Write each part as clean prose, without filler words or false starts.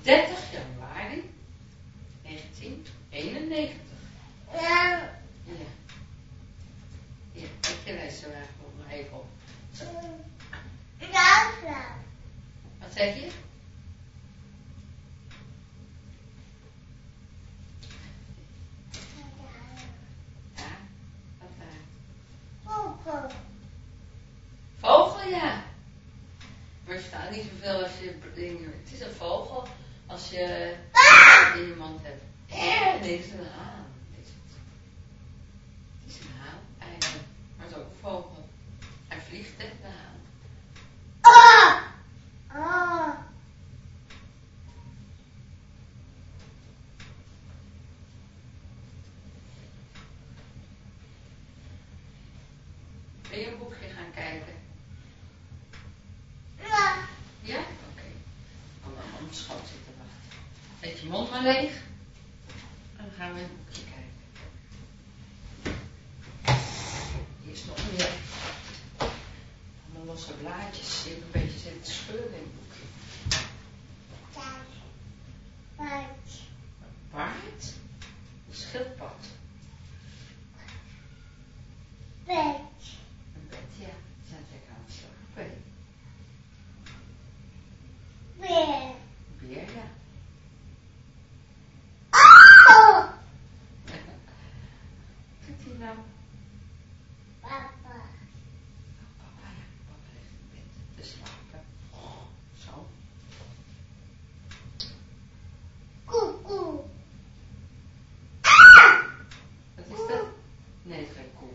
30 januari 1991. Ja. Ja, ik lees zo erg nog even op. Zo. Wat zeg je? Ja, wat daar? Vogel, ja. Maar er staat niet zoveel als je dingen. Het is een vogel als je in je mond hebt. Nee, het is een haan. Het is een haan eigenlijk. Maar het is ook een vogel. Hij vliegt hè, de haan. Wil je een boekje gaan kijken? Ja? Oké. Dan gaan we op de schoot zitten wachten. Eet je mond maar leeg. En dan gaan we een boekje kijken. Hier is nog meer. Allemaal losse blaadjes. Je hebt een beetje zitten scheuren in het boekje. Paard? Een schildpad. Een bed, ja. Die zijn lekker aan het slapen. Beer, ja. Wat doet hij nou? Papa, ja. Papa ligt in bed te slapen. Zo. Wat is dat? Nee, het is geen koe.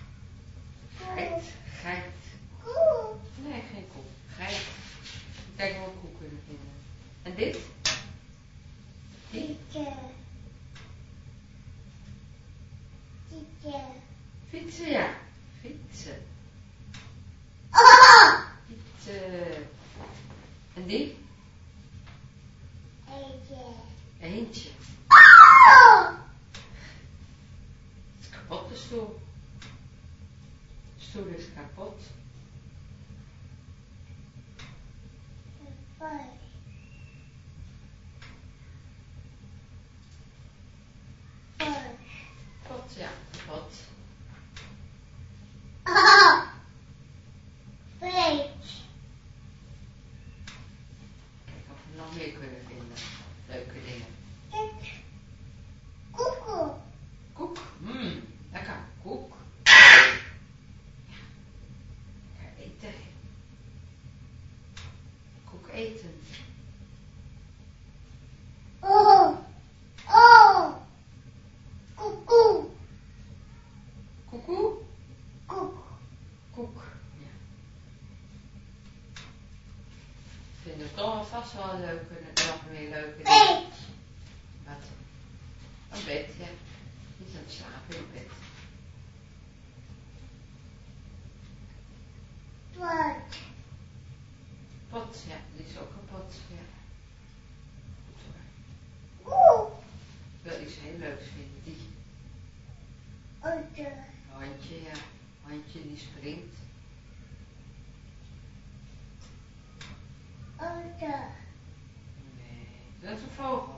Geit. Nee, geen koe. Geit. Kijk of we een koe kunnen vinden. En dit? Fietsen, ja. Fietsen. Fietsen. En die? Eentje. Het is kapot, de stoel. De stoel is kapot. Pot, ja. Pot. Kijk of we nog meer kunnen vinden. Leuke dingen. Koek. Lekker. Koek. Ja, eten. Koek eten. Koekoe? Koek. Ja. Vinden we toch vast wel een leuke, nog meer leuke dingen. Wat? Een bed, ja. Die is aan het slapen in bed. Pot, ja. Die is ook een pot, ja. Goed hoor. Ik wil iets heel leuks vinden. Die. Handje, ja. Handje die springt. Nee, dat is een vogel.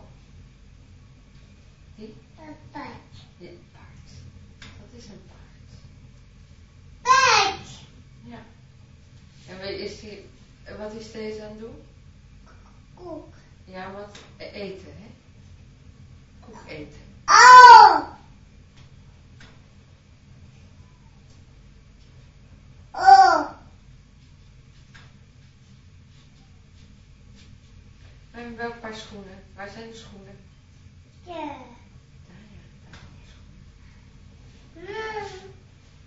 Die? Ja, paard. Dat is een paard. Ja. En wat is deze aan het doen? Koek. Ja, wat eten, hè? Koek eten. En welk paar schoenen? Waar zijn de schoenen? Daar, ja. Daar zijn de schoenen.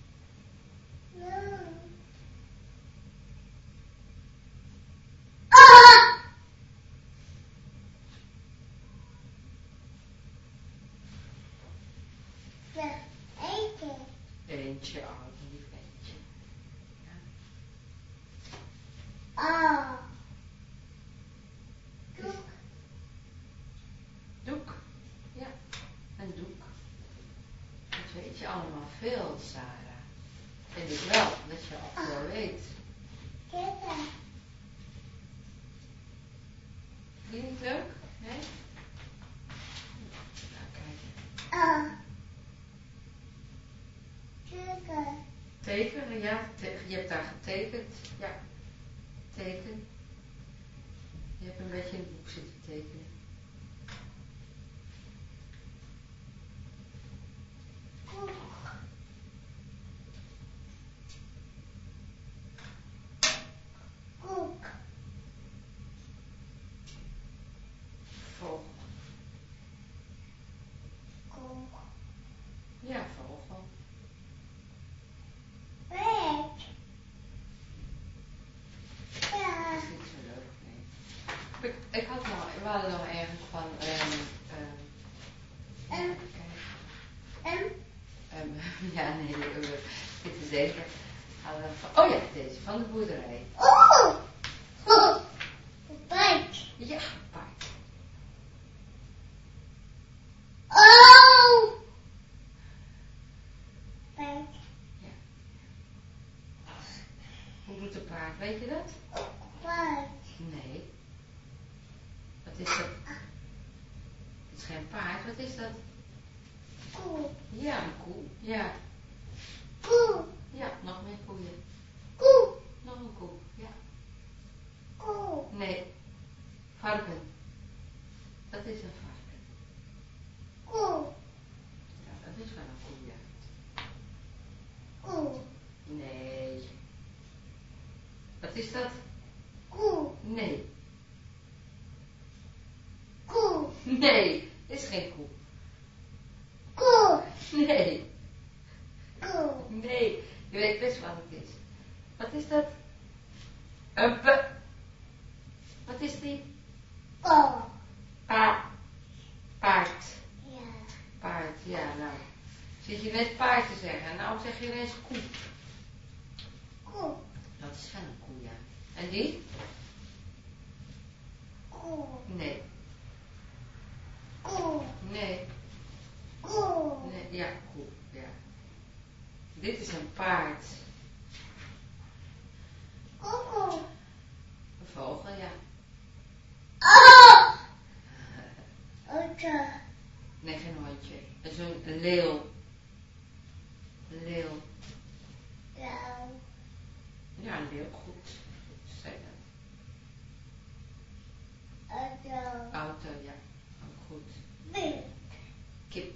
Eentje, lief eentje. Ja. Doek. Ja, een doek. Dat weet je allemaal veel, Sarah. Vind ik wel, dat je al veel weet. Vind je het leuk? Je hebt daar getekend. Ja. Teken. Je hebt een beetje in het boek zitten tekenen. Vogel. Ja, vogel. Dat is niet zo leuk, nee. We hadden nog ergens van, ja, nee, dit is deze. Oh ja, deze, van de boerderij. Ja, paard. Ja. Hoe doet een paard, weet je dat? Nee. Wat is dat? Het is geen paard, wat is dat? Ja, een koe. Ja. Ja, nog meer koeien. Nog een koe, ja. Nee. Varken. Dat is een varken. Ja, dat is wel een koe, ja. Nee. Wat is dat? Nee. Nee, het is geen koe. Nee. Nee, je weet best wat het is. Wat is dat? Een Wat is die? Paard. Paard, ja, nou. Zit je net paard te zeggen, nou zeg je ineens koe. Dat is wel een koe, ja. En die? Nee. Nee. Nee, ja, koe, ja. Dit is een paard. Een vogel, ja. Nee, geen hondje. Het is een leeuw. Een leeuw. Ja, een leeuw, goed. Zeg dat. Auto, ja. Ook goed. Kip.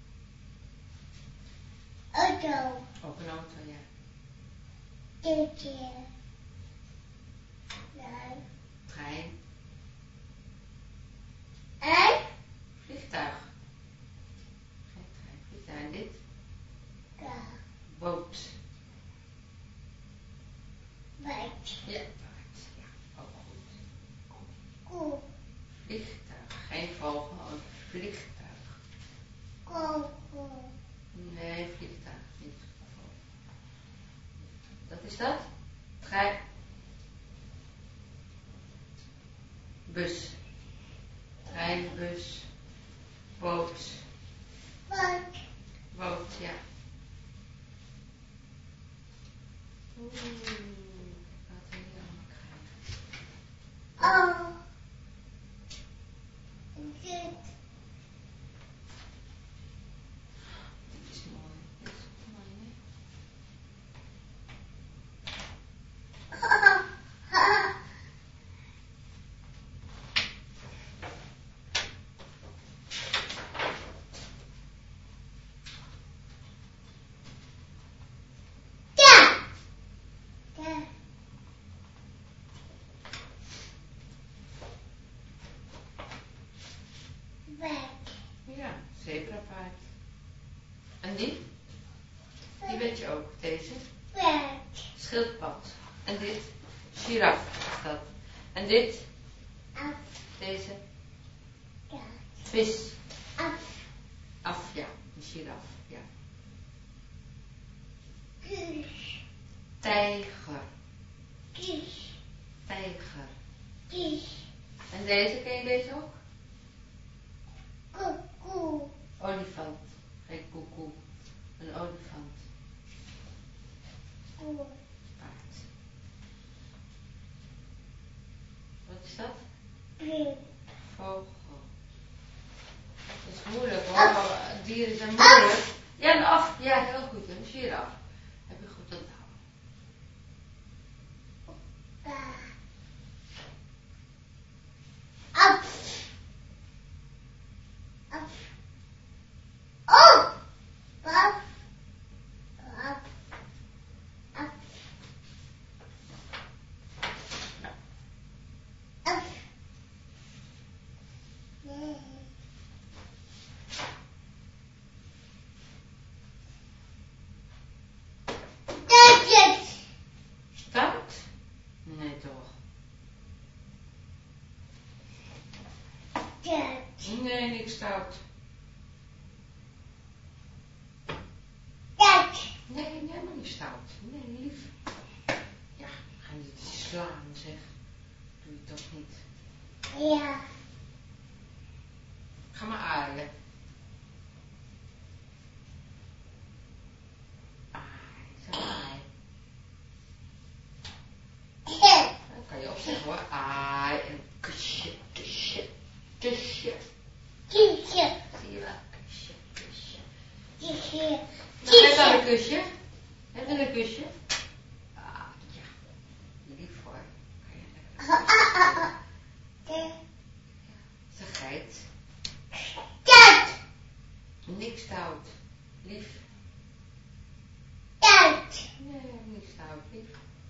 Ook een auto, ja. Trein. Vliegtuig. Geen trein, vliegtuig. En dit? Boot. Ja, paard. Ja, ook goed. Vliegtuig. Geen vogel, een vliegtuig. Nee, vliegtuig. Niet vogel. Wat is dat? Trein. Bus. Trein, bus. Boot. Boot, ja. Oeh, laten we hier allemaal krijgen. Dit is mooi. Dit is mooi, hè? Ja, zebrapaard. En die? Die weet je ook, deze. Schildpad. En dit? Giraf is dat. En dit? Deze? Vis. Af, ja. Een giraf, ja. Tijger. Tijger. En deze, ken je deze ook? Olifant. Geen koekoe. Een olifant. Paard. Wat is dat? Vogel. Dat is moeilijk hoor, maar dieren zijn moeilijk. Ja, een af. Ja, heel goed. Een giraf. Heb je goed onthouden. Nee, toch? Stout. Nee, niks stout. Stout. Nee, helemaal niet stout. Nee, lief. Ja, ga je niet slaan, zeg. Doe je toch niet. Ja. Ga maar aaien. Aai, zo aai. Dan kan je opzeggen hoor. Aai, en kusje, kusje, kusje. Kusje. Zie je wel? Kusje, kusje. Kusje. Nou, heb je wel een kusje? Heb je een kusje? Ah, ja. Lief hoor. Kan je lekker kusje. Ze geit. Stout. Niks stout. Lief. Stout. Nee, niet stout. Lief.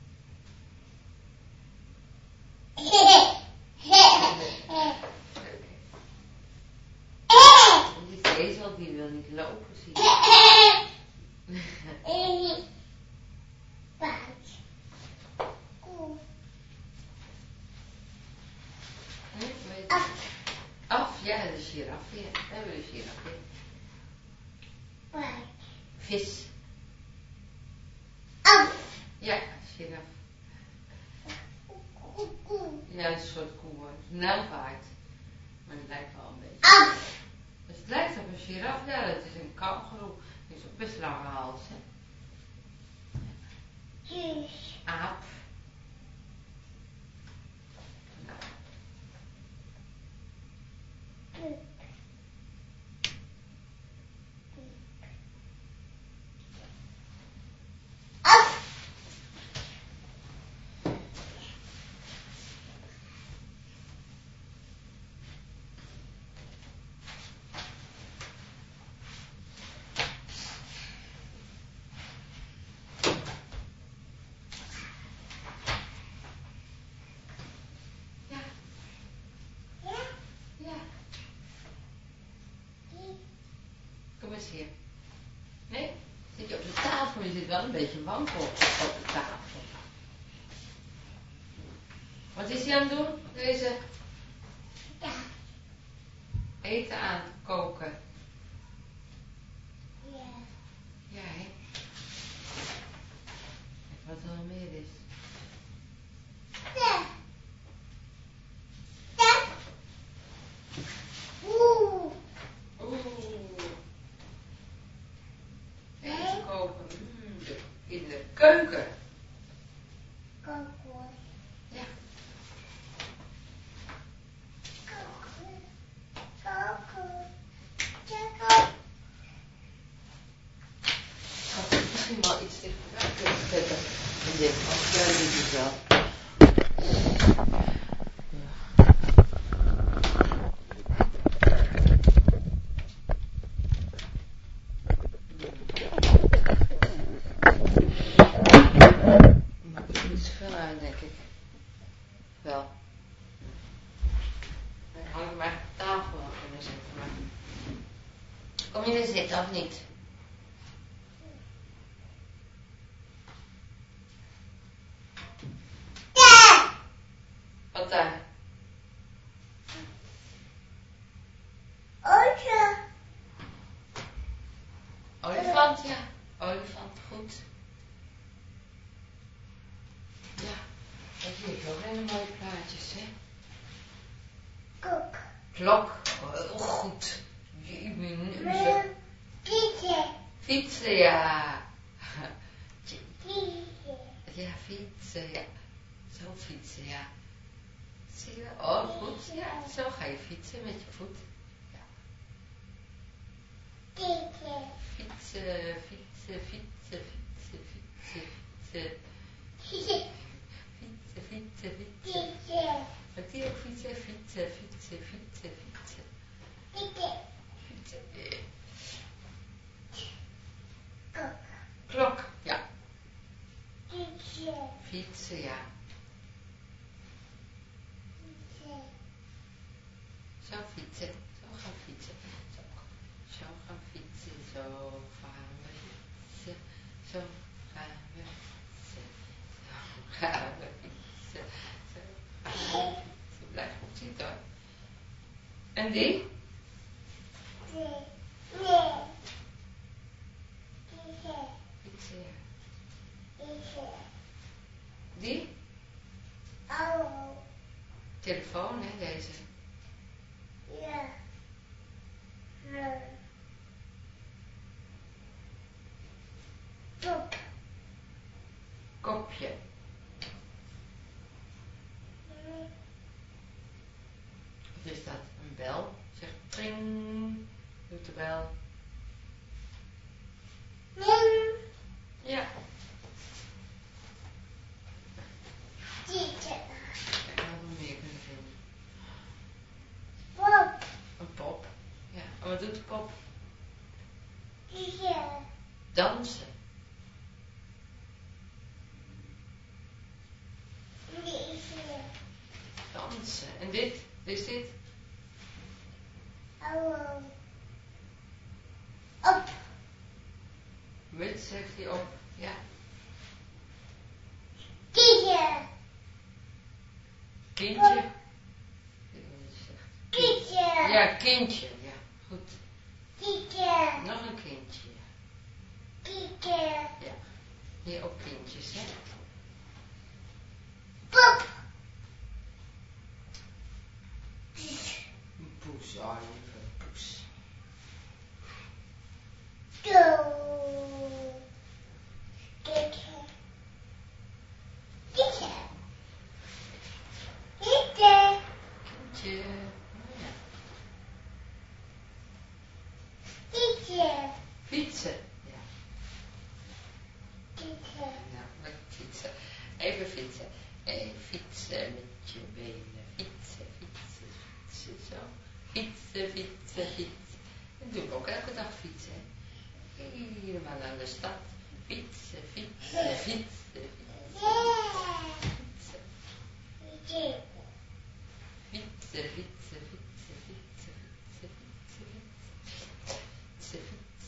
Die ezel die wil niet lopen, zie je. Af, ja, de giraf weer. We hebben de giraf weer. Vis. Ja, giraf. Ja, een soort koe hoor. Nijlpaard. Maar het lijkt wel een beetje. Dus het lijkt op een giraf. Ja, dat is een kangoeroe. Die is ook best lange hals, hè. Aap. Nou. Ja. Kom eens hier. Nee? Zit je op de tafel? Je zit wel een beetje wankel op de tafel. Wat is hij aan het doen? Deze eten aan het koken. Ja, hè? Kijk wat er nog meer is. Oeh. Eten koken. In de keuken. Ja. Had ik misschien wel iets dichterbij kunnen zetten. En dit, als jij dit is wel. Maakt er niet zoveel uit, denk ik. Wel. Dan had ik maar op tafel wel kunnen zetten, maar. Kom je er zitten of niet? Wat daar? Olifant, ja. Olifant, goed. Ja, dat vind ik ook hele mooie plaatjes, hè. Klok, heel goed. Fietsen, ja. Ja, fietsen, ja. Zo fietsen, ja. Zie je wel? Oh, goed. Ja, zo ga je fietsen met je voet. Ja. Fietsen, fietsen, fietsen, fietsen, fietsen, fietsen. Fietsen, fietsen, fietsen. Wat die ook fietsen? Fietsen, fietsen, fietsen, fietsen. Fietsen. Klok, ja. Fietsen, ja. Zo fietsen. Zo gaan fietsen. Zo gaan fietsen. Zo gaan we fietsen. Zo gaan we fietsen. Zo gaan we fietsen. Ze blijft goed zitten hoor. En die? Fietsen, ja. Die? Telefoon, hè, deze. Kopje. Of is dat een bel? Zegt tring. Doet de bel. Ja. Ik had nog meer kunnen vinden. Een pop. Ja. En wat doet de pop? Dansen. Dansen. En dit? Wat is dit? Op. Muts zegt hij op. Ja. Kindje. Kindje. Ik weet niet wat je zegt. Kindje. Ja, kindje. Ja, goed. Kindje. Nog een kindje. Kindje. Ja. Hier ook kindjes, hè. Pop. Een poes. Oh, lieve poes. Go. Kindje. Kindje. Kindje. Kindje. Oh, ja. Kindje. Fietsen. Ja. Kindje. Nou, lekker fietsen. Even fietsen. Fietsen met je benen. Fietsen, fietsen, fietsen. Zo. Fietsen, fietsen, fietsen. Dat doen we ook elke dag fietsen. Hè. Helemaal naar de stad. Fietsen, fietsen, fietsen, fietsen. Fietsen. Fietsen, fietsen, fietsen, fietsen, fietsen, fietsen, fietsen,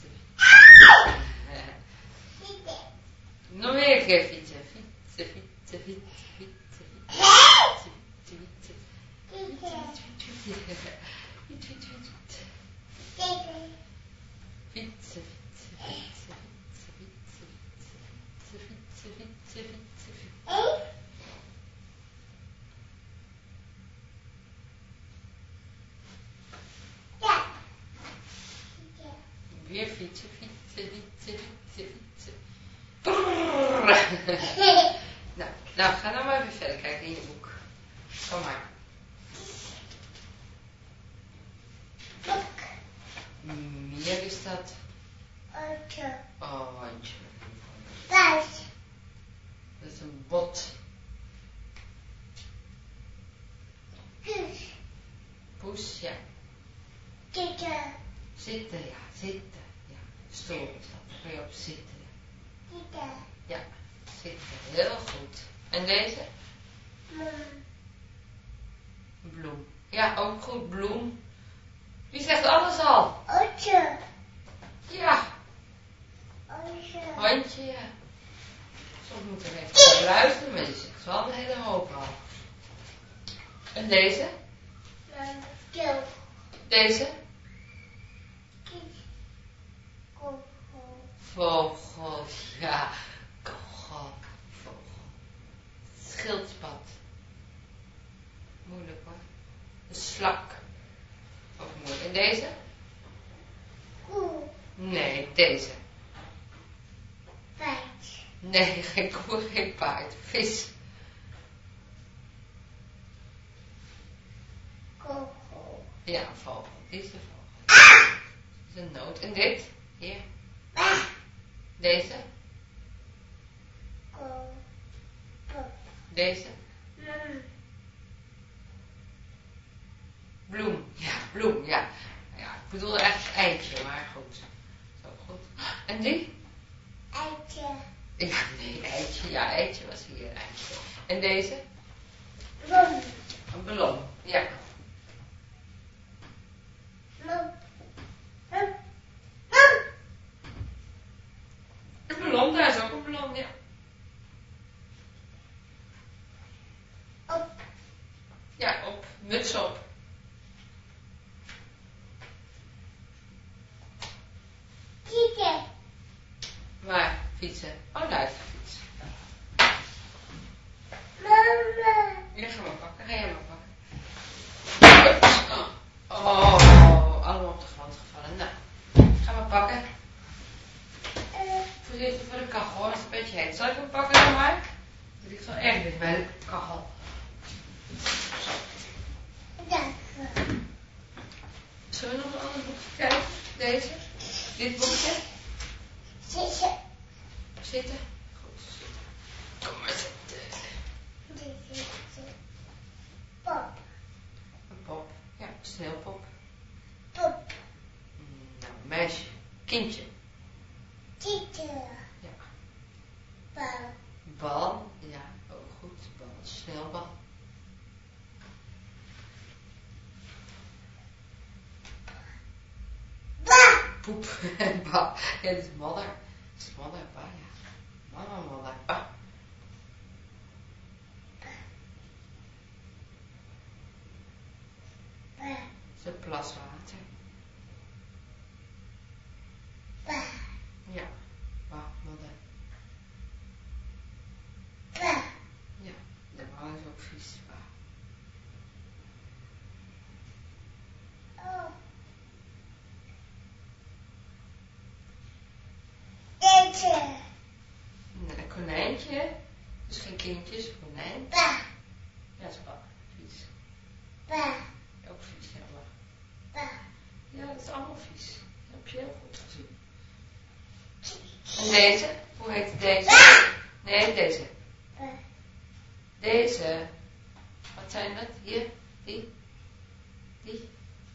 fietsen. Nog meer een keer fietsen. Fietsen, fietsen, fietsen, fietsen, fietsen, fietsen, fietsen. Fietsen, fietsen, fietsen, fietsen, fietsen, fietsen, fietsen, fietsen. Weer fietsen, fietsen, fietsen, fietsen, fietsen. Nou, ga nou maar even verder kijken in je boek. Kom maar. Hier is dat. Oortje. Dat is een bot. Poes, ja. Zitten, ja. Zitten. Ja. Stoel is dat. Daar kun je op zitten. Ja. Zitten. Heel goed. En deze? Bloem. Ja, ook goed. Bloem. Wie zegt alles al? Ja. Hondje, ja. Soms moet er even luisteren, maar die zegt wel een hele hoop al. En deze? Deze? Vogel, ja. Kogel, vogel. Schildpad. Moeilijk hoor. Een slak. Ook moeilijk. En deze? Nee, deze. Nee, geen koe, geen paard. Vis. Ja, een vogel. Dit is de vogel. Dit is een noot. En dit? Hier. Deze? Deze? Bloem. Ja, bloem, ja. Ja, ik bedoel echt eitje, maar goed. Zo goed. En die? Ja, nee, eitje. Ja, eitje was hier, eitje. En deze? Een ballon. Ja. Een ballon, daar is ook een ballon, ja. Muts op. Fietsen. Waar? Fietsen. Oh, daar is de fiets. Mama. Ja, ga maar pakken. Ga jij maar pakken. Oh, allemaal op de grond gevallen. Nou, ga maar pakken. Voorzichtig voor de kachel hoor, het is een beetje heet. Zal ik hem pakken dan maar? Het ligt wel erg dicht bij de kachel. Dank. Zullen we nog een ander boekje kijken? Deze? Dit boekje? Zitten. Zitten? Goed, zitten. Kom maar zitten. Pop. Een pop. Ja, een sneeuwpop. Pop. Nou, een meisje. Kindje. Fietsen. Ja. Bal. Bal. Ja, ook goed. Bal. Sneeuwbal. Ba. Poep. Ba. Ja, dit is modder. Het is modder. Ba, ja. Mama modder. Ba. Ba. Het is een plas water. Ba. Ja. Ba, modder. Ba. Ja, de bal is ook vies. Ba. Oh. Deze. Een konijntje. Dus geen kindjes, een konijn. Ba. Ja, dat is ba. Vies. Ba. Ook vies, ja, ba. Ba. Ja, dat is allemaal vies. Dat heb je heel goed gezien. En deze? Hoe heet deze? Nee, deze. Ba. Deze. Wat zijn dat? Hier? Die? Die?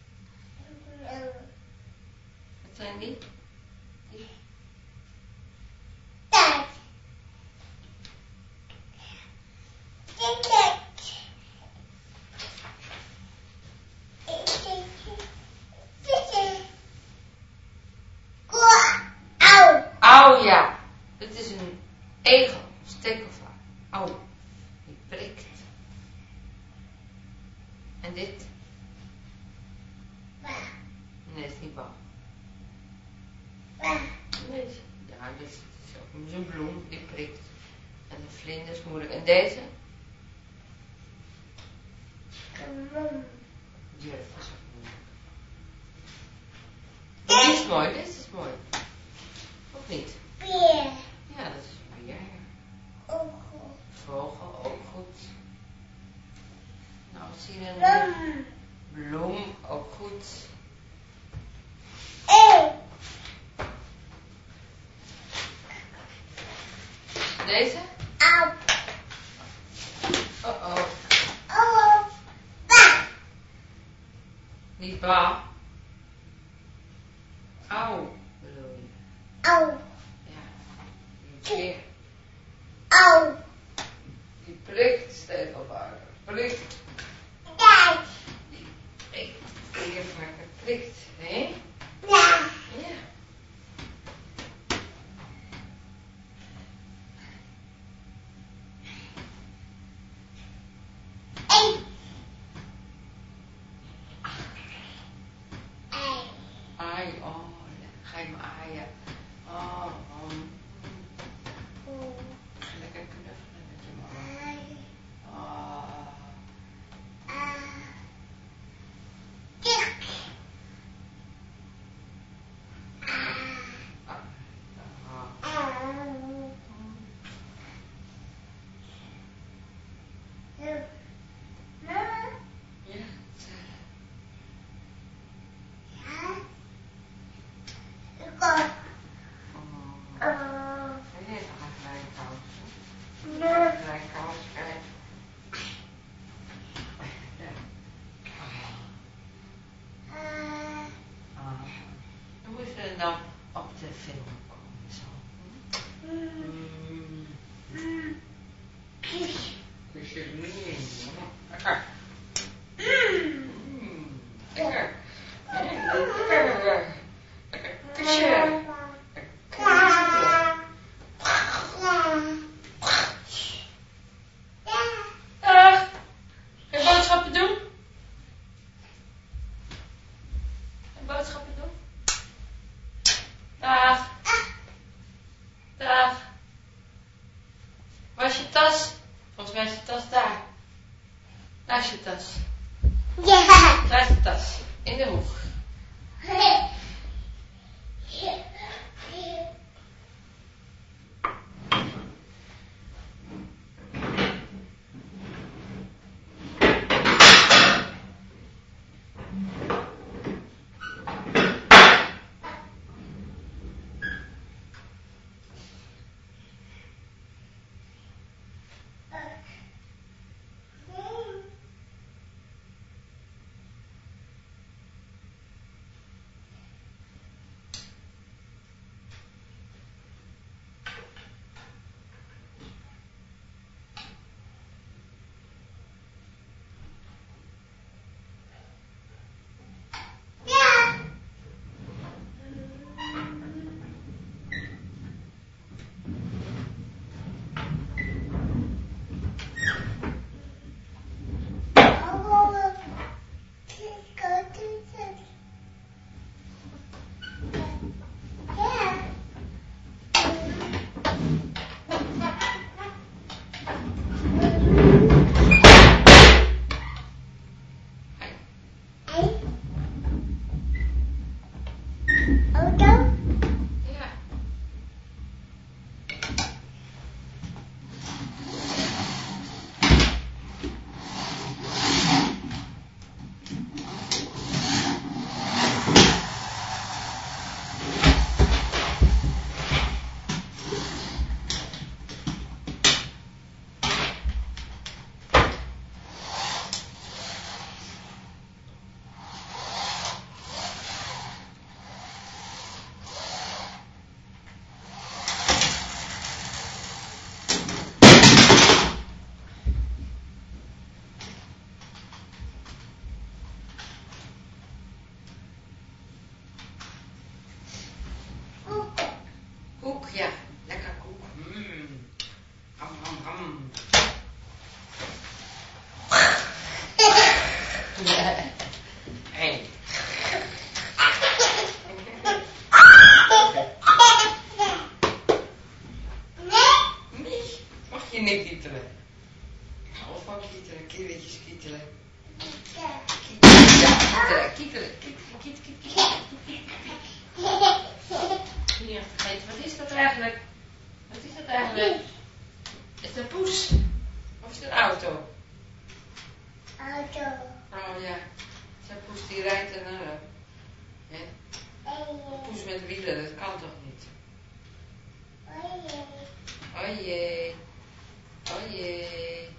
Wat zijn die? Die? Dat. Dit. Auw, ja. Dit is een egel. Stekelvaar. Auw. Die prikt. En dit? Nee, dat is niet bal. Deze? Ja, dit is ook zo'n bloem. Die prikt. En de vlinder is moeilijk. En deze? Ja, dat is ook moeilijk. Dit is mooi. Dit is mooi. Of niet? Beer. Ja, dat is een beer. Vogel. Vogel, ook goed. Nou, wat zie je er nu? Bloem, ook goed. Deze? Au. Oh. Oh. Ba. Niet ba. Auw, bedoel je? Au. Ja. Die beer. Au. Die prikt, stekelvaar. Prikt. Dat. Die prikt. Stekelvaar prikt. Hé? Ja. Ja. Ai, oh, ga je me aaien. Oh. Lekker knuffelen met je mama. Oh. Ja. Nee, dan ga ik naar je kous. Naar je kous kijken. Ja. Dan moet je dan op de film komen zo. Kusje. Lekker. Lekker. Lekker. Lekker kusje. Dag. Ga je boodschappen doen? Daar is je tas. Ja. Daar is de tas. In de hoek. Koek, ja. Lekker koek. Ham, ham, ham. Hey. Nee, mag je niet kietelen. Ik hou van kietelen, kindertjes kietelen. Ja, kietelen. Hier, vergeten. Wat is dat eigenlijk? Wat is dat eigenlijk? Is het een poes? Of is het een auto? Auto. Oh ja, het is een poes die rijdt en een poes met wielen, dat kan toch niet? Oh jee. Oh jee.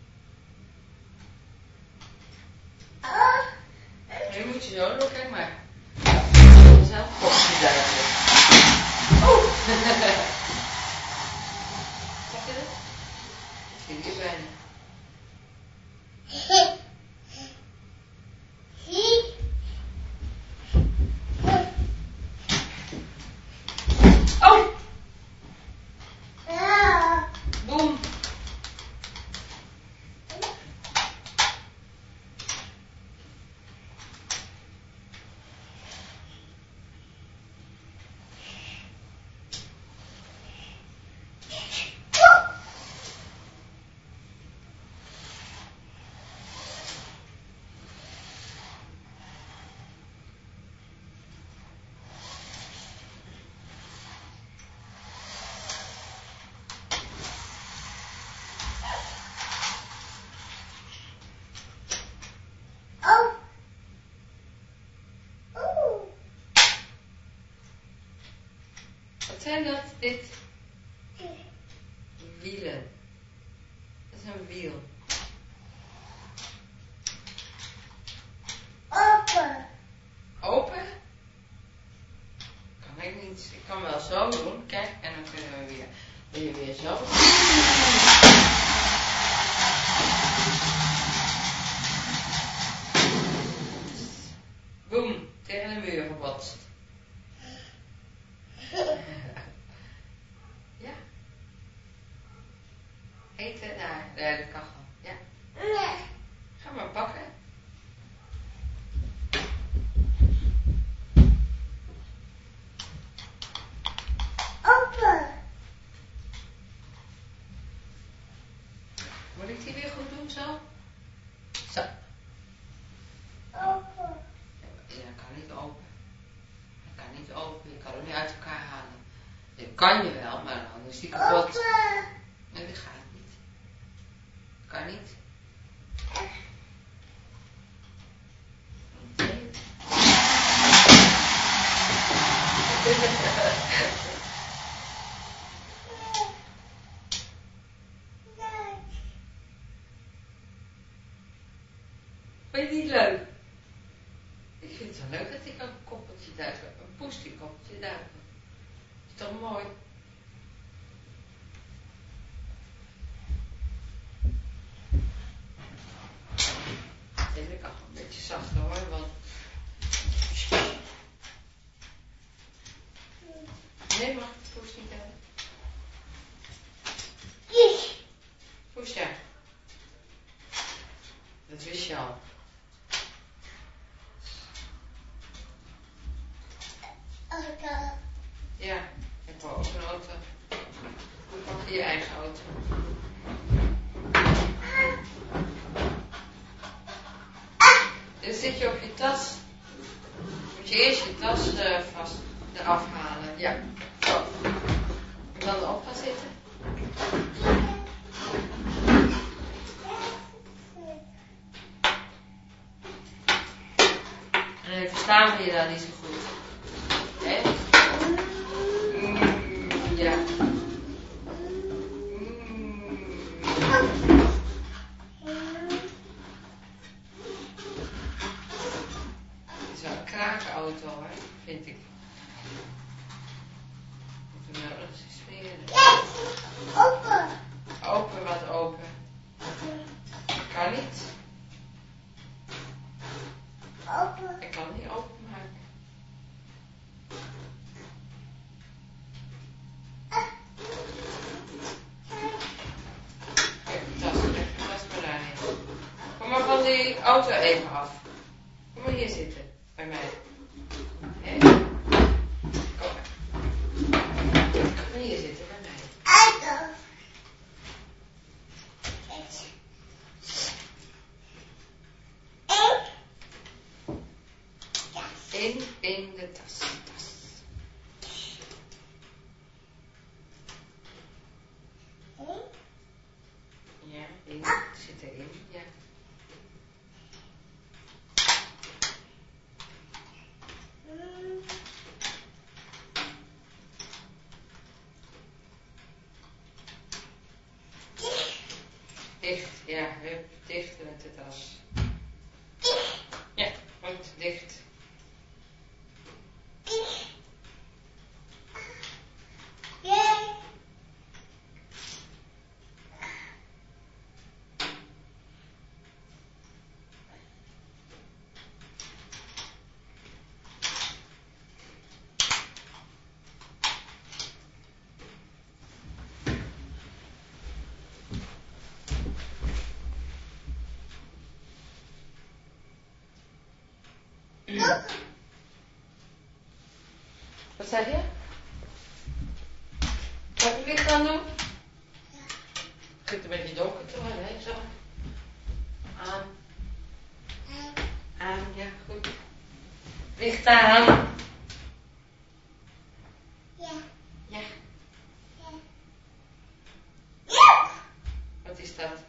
Nu moet je zo doen, kijk maar. Zelf kopje duiken. Oh! Zag je dat? Dat vind ik bijna. Oh! Boem! Wat zijn dat? Dit? Wielen. Dat is een wiel. Open? Kan ik niet. Ik kan wel zo doen. Kijk, en dan kunnen we weer zo. Boem, tegen de muur gebotst. Ja. Eten daar, de kachel. Ja. Ga maar pakken. Moet ik die weer goed doen zo? Zo. Open. Ja, dat kan niet open. Dat kan niet open. Je kan hem niet uit elkaar halen. Dat kan je wel, maar dan is die kapot. Open. Nee, dat gaat niet. Kan niet. Vind je het niet leuk? Ik vind het wel leuk dat ik ook een koppeltje duiken. Een poestie koppeltje duiken. Is toch mooi? En ik kan een beetje zachter hoor, want... Nee, mag ik het poes niet hebben? Poes, ja. Dat wist je al. Auto. Ja, ik heb ook een auto. Pak je eigen auto. Dan zit je op je tas. Moet je eerst je tas vast eraf halen. Ja, zo. En dan erop gaan zitten. En dan verstaan we je daar niet zo goed. Hè? Ja. Het is wel een krakenauto, hè, vind ik. Moet hem nou nog eens smeren. Open. Open, wat open. Kan niet. Open. Ik kan het niet openmaken. Kijk, de tas, leg de tas maar daarheen. Kom maar van die auto even af. Kom maar hier zitten, bij mij. Hé? Kom maar. Kom maar hier zitten, bij mij. Auto. In de tas. Ja, in. Zit erin, ja. Dicht, ja, hup, dicht met de tas. Ja, goed, dicht. Wat zeg je? Zal ik het licht aan doen? Het zit een beetje donker te worden, hè? Zo. Aan. Aan, ja, goed. Licht aan. Ja. Ja. Ja. Wat is dat?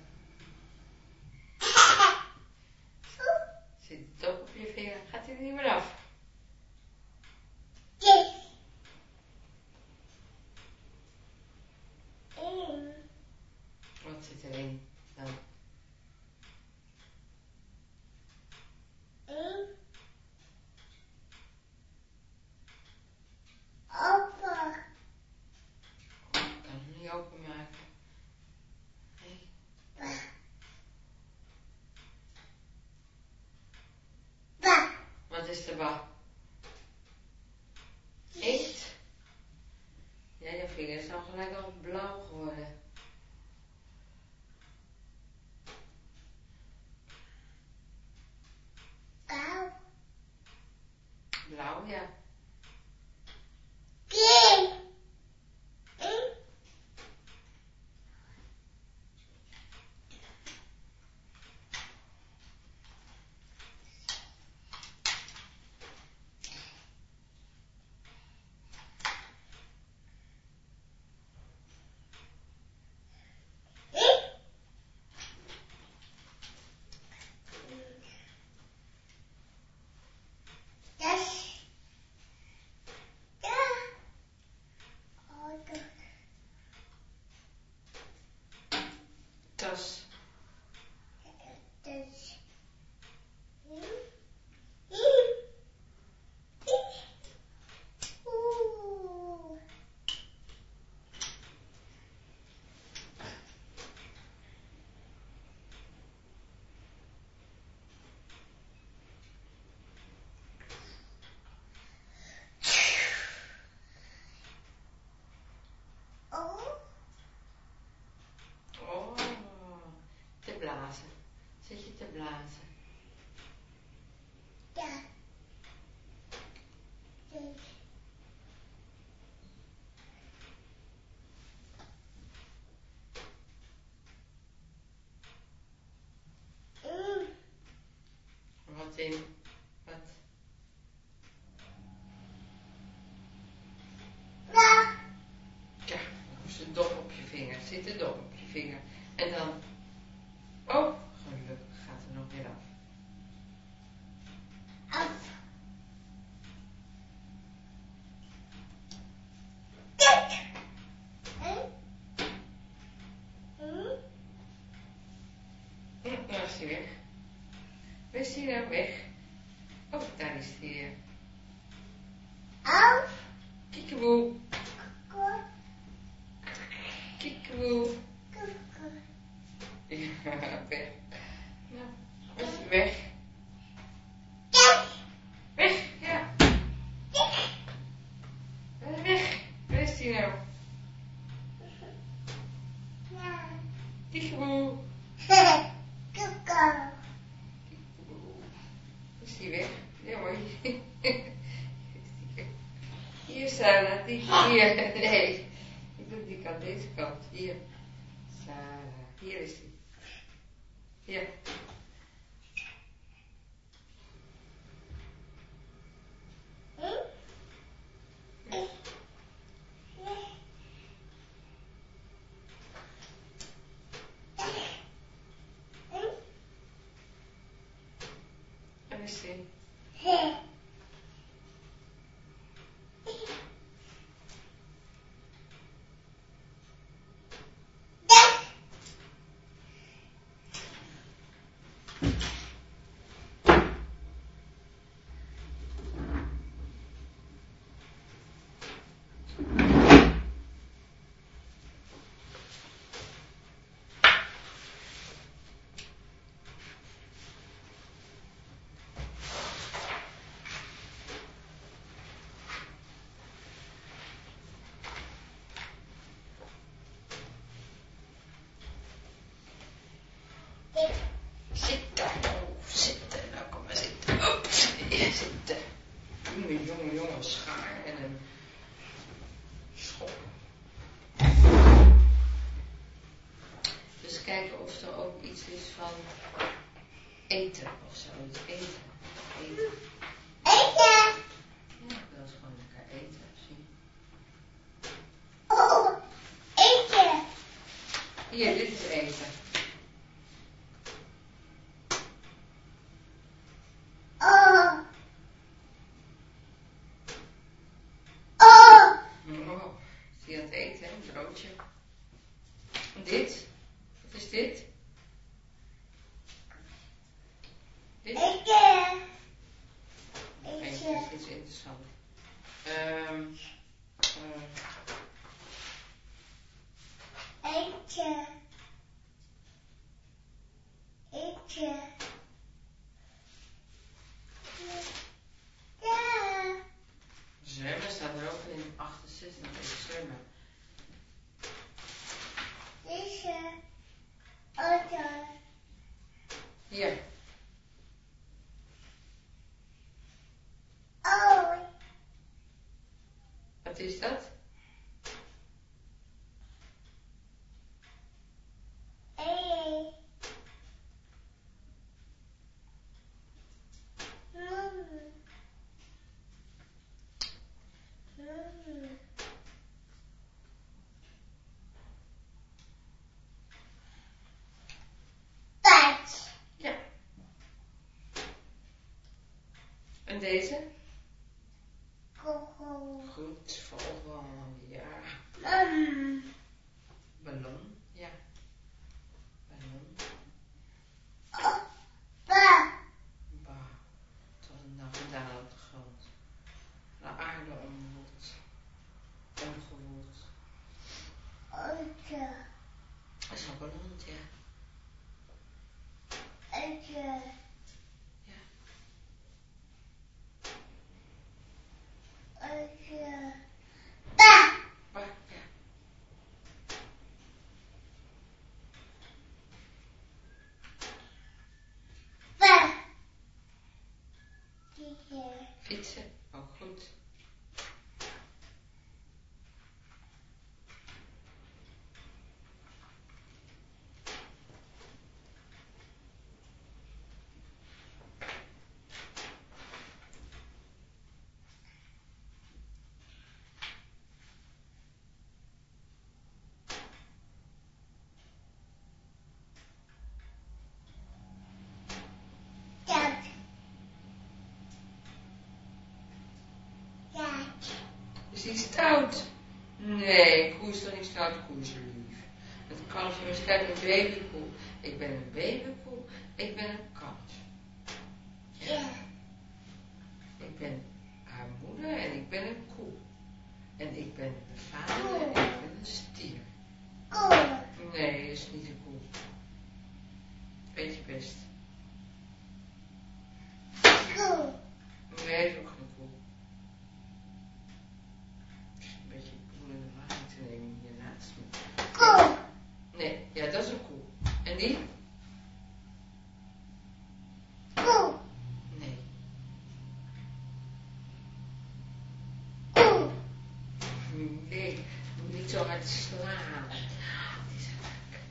Zit het ook op je vinger? Gaat hij er niet meer af? Wat zit erin dan? Open. Ik kan hem niet openmaken. Nee. Ba. Wat is er wat? Inkt? Ja, je vinger is al gelijk al blauw geworden. Blauw. Blauw, ja. Zit je te blazen? Ja. Dus. Wat in? Wat? Ja. Ja, dan is een dop op je vinger. Zit een dop op je vinger. En dan... Oh, gelukkig gaat er nog weer af. Af. Kijk. Nou is hij weg. Waar is hij nou weg? Oh, daar is hij weer. Af. Kiekeboe. Kort. Kiekeboe. Kort. Ja, weg. Nou, is hij weg. Kijk. Weg, ja. Weg. Waar is hij nou? Ja. Kiekeboe. Kiko. Is hij weg? Ja hoor. Hier, Sarah. Die hier. Nee. Ik doe die kant, deze kant. Hier. Sarah. Hier is hij. Hier. Waar is hij? Zitten. Oh, zitten. Nou, kom maar zitten. Oh, hier zitten. Jongen, schaar en een schop. Dus kijken of er ook iets is van eten of zoiets. Eten. Ja, ik wil eens gewoon lekker eten. Zie. Hier, dit is eten. Oh, zie je aan het eten, hè? Een broodje. En dit? Wat is dit? Dit? Eentje, dit is interessant. Zwemmen staat er ook in 68, even zwemmen. Hier. Wat is dat? Ja. En deze? Goed, vogel, ja. Ballon, ja. Ballon. Bah, wat was het nou gedaan op de grond? De aarde omwoeld. Omgewoeld. Dat is een ballonnetje. Ja. Bah, ja. Fietsen, ook goed. Cat. Cat. Is die stout? Nee, koe is toch niet stout, koe is lief. Het kalfje was, kijk, een babykoe. Ik ben een babykoe, ik ben een kat. Ja. Ik ben haar moeder en ik ben een koe. En ik ben de vader en ik ben een stier. Koe. Nee, is niet een koe. Weet je best. Koe. Nee, is ook geen koe. Het is een beetje moeilijk de waarheid te nemen hier naast me. Koe. Nee, ja, dat is een koe. En die? Koe. Nee. Koe. Nee, niet zo hard slaan. Het is raak.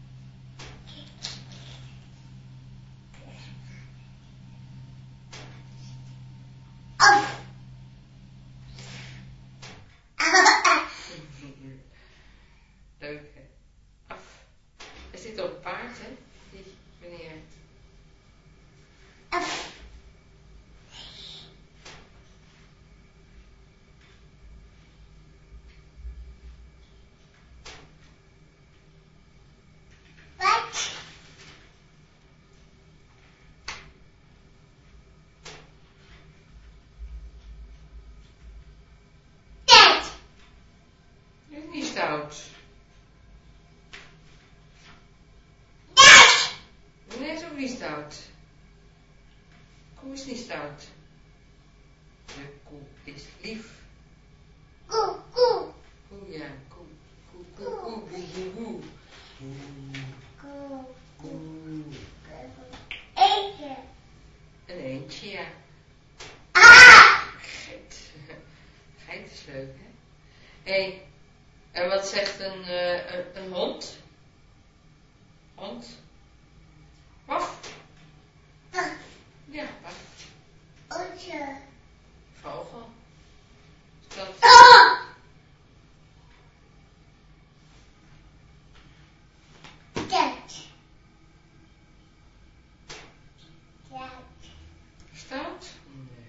Af. Leuk, hè? Af. Hij zit op een paard, hè? Die meneer. Af. Wat? Cat. Die is niet stout. Cat. Nee, is ook niet stout. Koe is niet stout. De koe is lief. Koe. Koe. Koe, ja. Koe, koe, koe, koe, boe, boe, boe. Koe. Boe. Eentje. Een eentje, ja. Ah. Geit. Geit is leuk, hè? Hé, en wat zegt een hond? Hond? Waf? Wacht. Ja, waf. Ootje. Vogel. Is dat? Ah. Cat. Cat. Stout? Nee.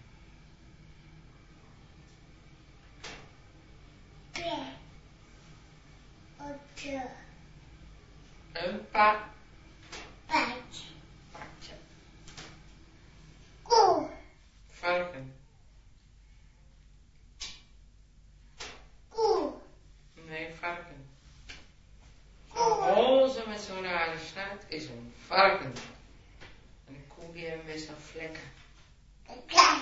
Cat. Ootje. Een Paard. paardje. Koe. Varken. Koe. Nee, varken. Koe. Roze met zo'n rare snuit is een varken. En de koe die hebben meestal vlekken. Cat.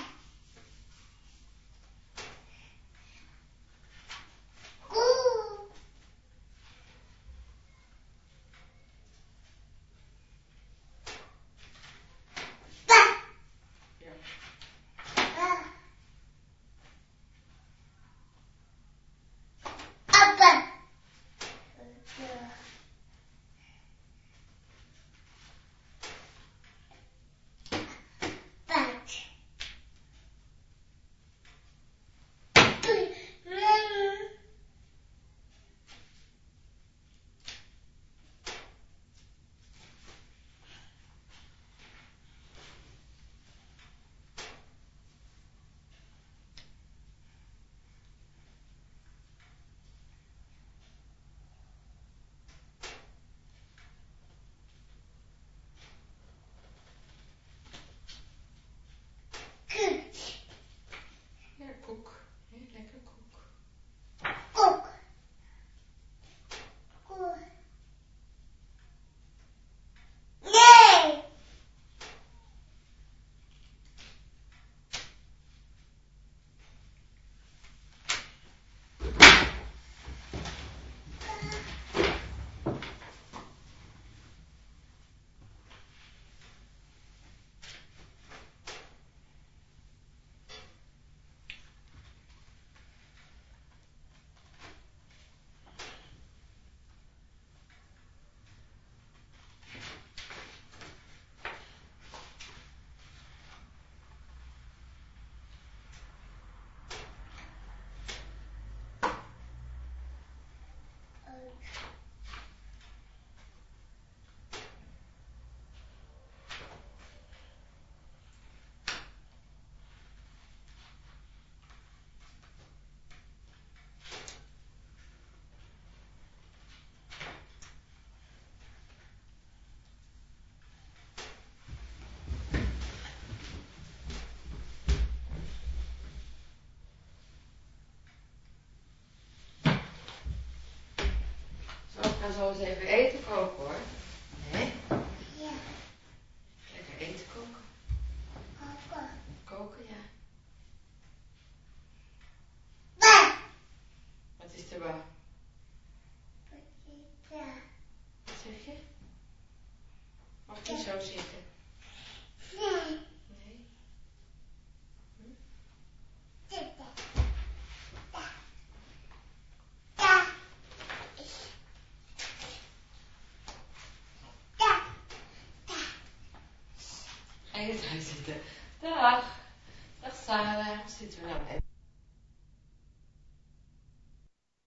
Koe. Pa. Ja. Pa. Appa. Ootje. Paard. gaan zo eens even eten koken hoor. Nee? Ja. Lekker eten koken. Koken. Koken, ja. Bah. Wat is er wel? Ja. Wat zeg je? Mag ik niet zo zitten? Nee. Nee. Zitten. Da. Da. Da. Ga je thuis zitten? Dag. Dag Sarah. Zitten we nou even?